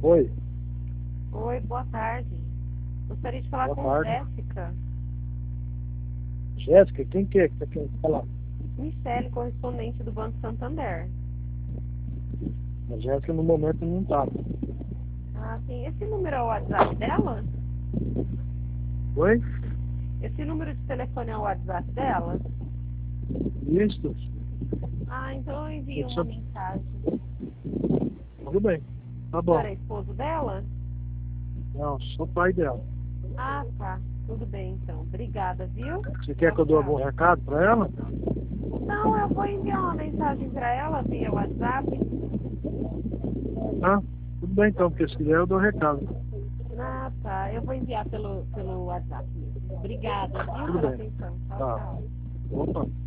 Oi, Oi, boa tarde. Gostaria de falar boa com tarde. Jéssica. Jéssica, quem que é que você quer falar? Michele, correspondente do Banco Santander. A Jéssica no momento não tá. Ah, sim. Esse número é o WhatsApp dela? Oi? Esse número de telefone é o WhatsApp dela? Isso? Ah, então eu envio uma mensagem. Tudo bem. Tá O senhor bom. é esposo dela? Não, sou pai dela. Ah, tá. Tudo bem, então. Obrigada, viu? Você quer Tchau, que eu dou algum tchau. recado pra ela? Não, eu vou enviar uma mensagem para ela via WhatsApp. Tá? Tudo bem então, porque se quiser eu dou recado. Ah, tá. Eu vou enviar pelo WhatsApp mesmo. Obrigada, viu, Tudo pela bem. atenção. Tchau, Tá. tchau. Opa.